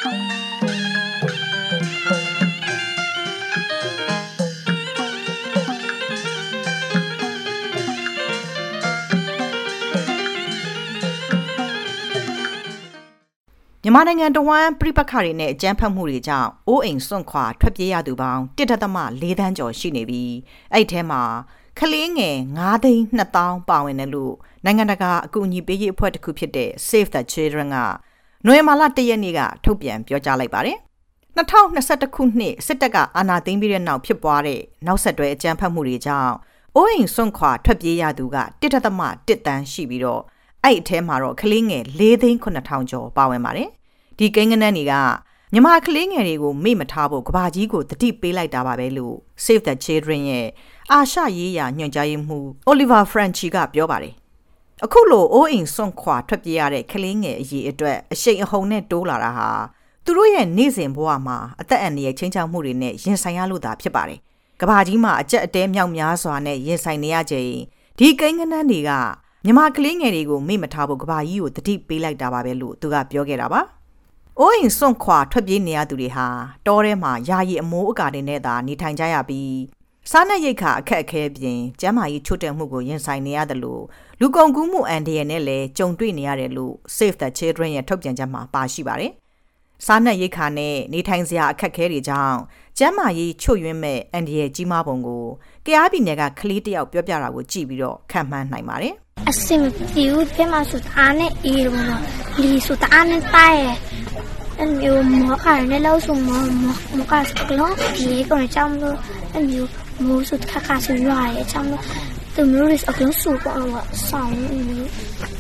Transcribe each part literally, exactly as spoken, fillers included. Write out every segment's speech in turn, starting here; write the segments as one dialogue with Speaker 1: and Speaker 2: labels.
Speaker 1: မြန်မာနိုင်ငံတဝန်းပြိပခါတွေနဲ့အကြမ်းဖက်မှုတွေကြောင့်အိုးအိမ်စွန့်ခွာထွက်ပြေးရသူပေါင်း တစ်ဒသမ လေးသန်းကျော်ရှိနေပြီးအဲ့ထဲမှာကလေးငယ် ငါးသိန်းနှစ်သောင်းပါဝင်တယ်လို့နိုင်ငံတကာအကူအညီပေးရေးအဖွဲ့တစ်ခုဖြစ်တဲ့ Save the Children ကနိုဝင်ဘာလတစ်ရက်နေ့ကထုတ်ပြန်ပြောကြားလိုက်ပါတယ်။၂၀၂၁ခုနှစ်စစ်တပ်ကအာဏာသိမ်းပြီးတဲ့နောက်ဖြစ်ပွားတဲ့နောက်ဆက်တွဲအကြမ်းဖက်မှုတွေကြောင့်အိုးအိမ်စွန့်ခွာထွက်ပြေးရသူက တစ်ဒသမ တစ်သန်းရှိပြီးတော့အဲ့အထဲမှာတော့ကလေးငယ် လေးသိန်းခုနှစ်ထောင်ကျော်ပါဝင်ပါတယ်။ဒီကိန်းဂဏန်းတွေကမြန်မာကလေးငယ်တွေကိုမေ့မထားဖို့ကဘာကြီးကိုတတိပေးလိုက်တာပါပဲလို့ Save the Children ရဲ့အာရှရေးရာညွှန်ကြားရေးမှူး Oliver Franchi ကပြောပါတယ်။အခုလိုအိုးအိမ်စွန့်ခွာထွက်ပြေးရတဲ့ကလေးငယ်အရေးအတွက်အရှိန်အဟုန်နဲ့တိုးလာတာဟာသူတို့ရဲ့နေ့စဉ်ဘဝမှာအသက်အန္တရာယ်ချင်းချောက်မှုတွေနဲ့ရင်ဆိုင်ရလို့သာဖြစ်ပါတယ်။ကဘာကြီးမှာအကြက်အတဲမြောက်များစွာနဲ့ရင်ဆိုင်နေရချိန်ဒီကိန်းဂဏန်းတွေကမြန်မာကလေးငယ်တွေကိုမေ့မထားဖို့ကဘာကြီးကိုတတိပေးလိုက်တာပါပဲလို့သူကပြောခဲ့တာပါ။အိုးအိမ်စွန့်ခွာထွက်ပြေးနေရသူတွေဟာတောထဲမှာယာယီအမိုးအကာတွေနဲ့သာနေထိုင်ကြရပြီးစားနပ်ရိက္ခာအခက်အခဲပြင်ကျန်းမာရေးချို့တဲ့မှုကိုရင်ဆိုင်နေရတယ်လို့လူကုန်ကူးမှုအန္တရာယ်နဲ့လည်းကြုံတွေ့နေရတယ်လို့ Save the Children ရဲ့ထုတ်ပြန်ချက်မှာပါရှိပါတယ်။စားနပ်ရိက္ခာနဲ့နေထိုင်စရာအခက်အခဲတွေကြောင့်ကျန်းမာရေးချို့ယွင်းမဲ့အန္တရာယ်ကြီးမားပုံကိုကယားပြည်နယ်ကကလေးတယောက်ပြောပြတာကိုကြည့်ပြီးတော့ခံမှန်းနိုင်ပါတယ်
Speaker 2: ။အစင်တီဦးပြမစုအားနဲ့အေးတော့လီစုအားနဲ့တိုင်အဲ့မျိုးမောခါနဲ့လောက်စုမောမောကစကလုံးဒီကောင်ချမ်းလို့အဲ့မျိုးမိုးစုခါခါဆူရွာရဲ့ချမ်းလို့သူမျိုးရစ်အကလုံးစုကတော့ဆောင်းမျိုး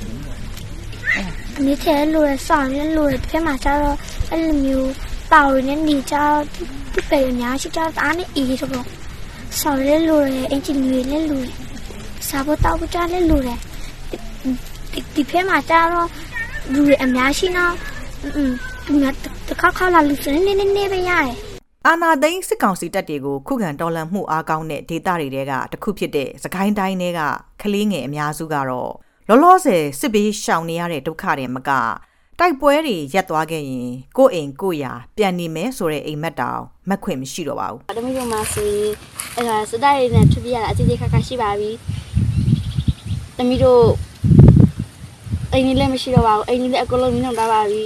Speaker 2: ဒီထဲလို့ဆောင်းနဲ့လို့ပြမစားတော့အဲ့မျိုးတောက်နဲ့နေကြဒီပေညာရှိကြအားနဲ့အေးတော့ဆောင်းနဲ့လို့အင်ဂျင်နီယာနဲ့လို့စားဖို့တောက်ဖို့ကြားနဲ့လို့ဒီဒီဖေးမှာကြတော့လူတွေအများရှိနော်อืมတခါခါလာလူစနေနေနေပဲရတယ်
Speaker 1: အာနာသိန်းစစ်ကောင်စီတပ်တွေကိုခုခံတော်လှန်မှုအားကောင်းတဲ့ဒေသတွေတဲကတစ်ခုဖြစ်တဲ့စကိုင်းတိုင်းတွေကကလေးငယ်အများစုကတော့လောလောဆယ်စစ်ဘေးရှောင်နေရတဲ့ဒုက္ခတွေမကတိုက်ပွဲတွေရပ်သွားခဲ့ရင်ကိုယ့်အိမ်ကိုယ့်ယာပြန်နေမယ်ဆိုတဲ့အိမ်မက်တောင်မက်ခွင့်မရှိတော့ပါဘူး
Speaker 2: တမီးတို့မှာဆိုအဲ့ဒါစတိုက်ရည်နဲ့ထွက်ပြရတာအသေးသေးခါခါရှိပါပြီတမီးတို့အိမ်ကြီးလည်းမရှိတော့ပါဘူးအိမ်ကြီးလည်းအကုန်လုံးမြှောက်ထားပါပြီ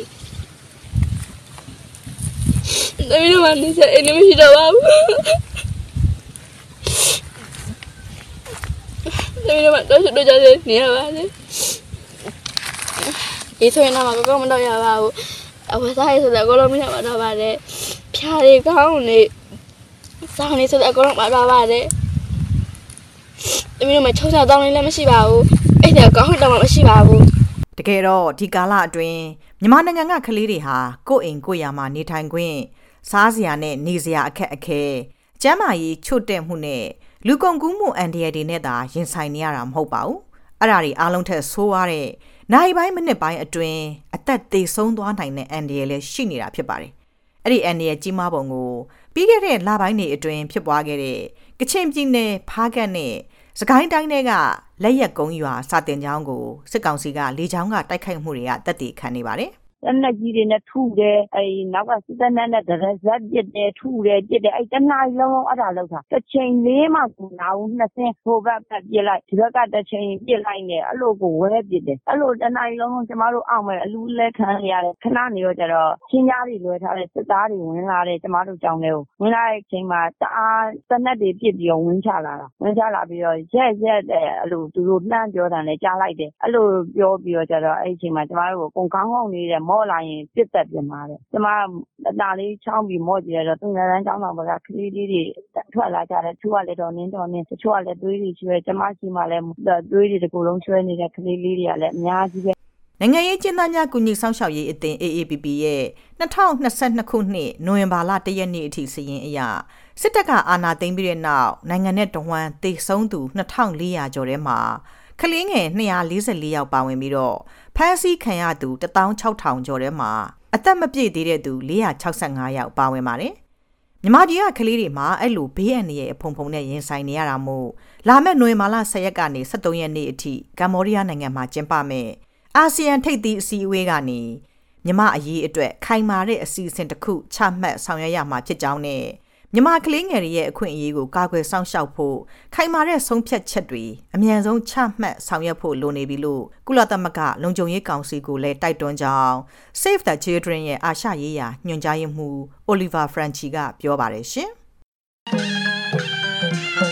Speaker 2: တမီးတို့ကနေစအိမ်လည်းမရှိတော့ပါဘူးတမီးတို့ကတော့တို့ကြတယ်နေရပါလေဒီဆိုရင်တော့မကောင်းမတော့ရပါဘူးအဝစားရဆိုတော့အကုန်လုံးမြှောက်တော့ပါတယ်ဖြားတွေကောင်းနေစောင်းနေဆိုတော့အကုန်လုံးပါတော့ပါတယ်တမီးတို့မှာချုံချတောင်းလေးလည်းမရှိပါဘူးအဲ့ဒါကောင်းတော့မရှိပါဘူး
Speaker 1: တကယ်တော့ဒီကာလအတွင်းမြန်မာနိုင်ငံကကလေးတွေဟာကိုယ့်အိမ်ကိုယ့်ယာမှာနေထိုင်ခွင့်စားစရာနဲ့နေစရာအခက်အခဲကျန်းမာရေးချို့တဲ့မှုနဲ့လူကုန်ကူးမှုအန္တရာယ်တွေနဲ့သာရင်ဆိုင်နေရတာမဟုတ်ပါဘူးအဲ့ဒါတွေအားလုံးထက်ဆိုးရတဲ့နိုင်ပိုင်းမိနစ်ပိုင်းအတွင်းအသက်သေဆုံးသွားနိုင်တဲ့အန္တရာယ်လည်းရှိနေတာဖြစ်ပါတယ်အဲ့ဒီအန္တရာယ်ကြီးမားပုံကိုပြီးခဲ့တဲ့လပိုင်းတွေအတွင်းဖြစ်ပွားခဲ့တဲ့ကချင်ပြည်နယ်ဖားကတ်နဲ့စကိုင်းတိုင်းတွေကလက်ရက်ကုန်းရွာစာတင်ကျောင်းကိုစစ်ကောင်စီကလေကြောင်းကတိုက်ခိုက်မှုတွေကတပ်တည်ခံနေပါတယ်
Speaker 3: လက်နက်ကြီးတွေနဲ့ထုတယ်အဲနောက်ကစစ်တပ်နဲ့ဒရဇက်ပစ်တယ်ထုတယ်ပစ်တယ်အဲတနားလုံးလုံးအဲ့ဒါလောက်တာတစ်ချိန်လေးမှကူနာဘူးနှစ်ဆင်းဟိုဘက်ကပြစ်လိုက်ဒီဘက်ကတစ်ချိန်ပြစ်လိုက်နေအဲ့လိုကိုဝဲပစ်တယ်အဲ့လိုတနားလုံးလုံးကျမတို့အောက်မဲ့အလူလဲခံရတယ်ခဏနေတော့ကျတော့ချင်းကြားတွေလွှဲထားတဲ့စစ်သားတွေဝင်လာတယ်ကျမတို့ကြောင်းထဲကိုဝင်လာတဲ့အချိန်မှာတအားတနက်တွေပစ်ပြီးတော့ဝင်ချလာတာဝင်ချလာပြီးတော့ရက်ရက်တဲ့အဲ့လိုသူတို့နှမ်းပြောတာနဲ့ကြားလိုက်တယ်အဲ့လိုပြောပြီးတော့ကျတော့အဲ့အချိန်မှာကျမတို့ကိုကုန်ကောင်းကောင်းနေတဲ့မော့လာရင်ပြစ်တက်ပြန်လာတယ်ကျမအတားလေးချောင်းပြီးမော့ကြည့်ရတော့သူငယ်တန်းချောင်းတော်ကကလေးလေးတွေထွက်လာကြတယ်သူကလည်းတော့နင်းတော်နင်းတချို့ကလည်းသွေးတွေချွဲကျမရှိမှလည်းသွေးတွေတကူလုံးချွဲနေတဲ့ကလေးလေးတွေကလည်းအများကြီးပဲ
Speaker 1: နိုင်ငံရေးကျင်းသားများကုညီဆောင်ရှောက်ရေးအသင်း အေ အေ ပီ ပီ ရဲ့၂၀၂၂ခုနှစ်နိုဝင်ဘာလတစ်ရက်နေ့အထိစာရင်းအရစစ်တပ်ကအာဏာသိမ်းပြီးတဲ့နောက်နိုင်ငံနဲ့တဝန်းသေဆုံးသူ၂ထောင်လေးရာကျော်ထဲမှာကလေးငယ်၂၄၄ယောက်ပါဝင်ပြီးတော့ဖမ်းဆီးခံရသူ၁၆၆၀၀၀ကျော်ထဲမှာအသက်မပြည့်သေးတဲ့သူ၄၆၅ယောက်ပါဝင်ပါတယ်။မြန်မာပြည်ကကလေးတွေမှာအဲ့လိုဘေးအန္တရာယ်အဖုံဖုံနဲ့ရင်ဆိုင်နေရတာမို့လာမယ့်နိုဝင်ဘာလ၁၀ရက်ကနေ၁၃ရက်နေ့အထိကမ္ဘောဒီးယားနိုင်ငံမှာကျင်းပမယ်အာဆီယံထိပ်သီးအစည်းအဝေးကနေမြမအရေးအတွက်ခိုင်မာတဲ့အစီအစဉ်တစ်ခုချမှတ်ဆောင်ရွက်ရမှာဖြစ်ကြောင်းနဲ့မြမကလေးငယ်တွေရဲ့အခွင့်အရေးကိုကာကွယ်စောင့်ရှောက်ဖို့ခိုင်မာတဲ့ဆုံးဖြတ်ချက်တွေအမြန်ဆုံးချမှတ်ဆောင်ရွက်ဖို့လိုနေပြီလို့ကုလသမဂ္ဂလုံခြုံရေးကောင်စီကိုလည်းတိုက်တွန်းကြောင်း Save the Children ရဲ့အာရှရေးရာညွှန်ကြားရေးမှူး Oliver Franchi ကပြောပါတယ်ရှင်။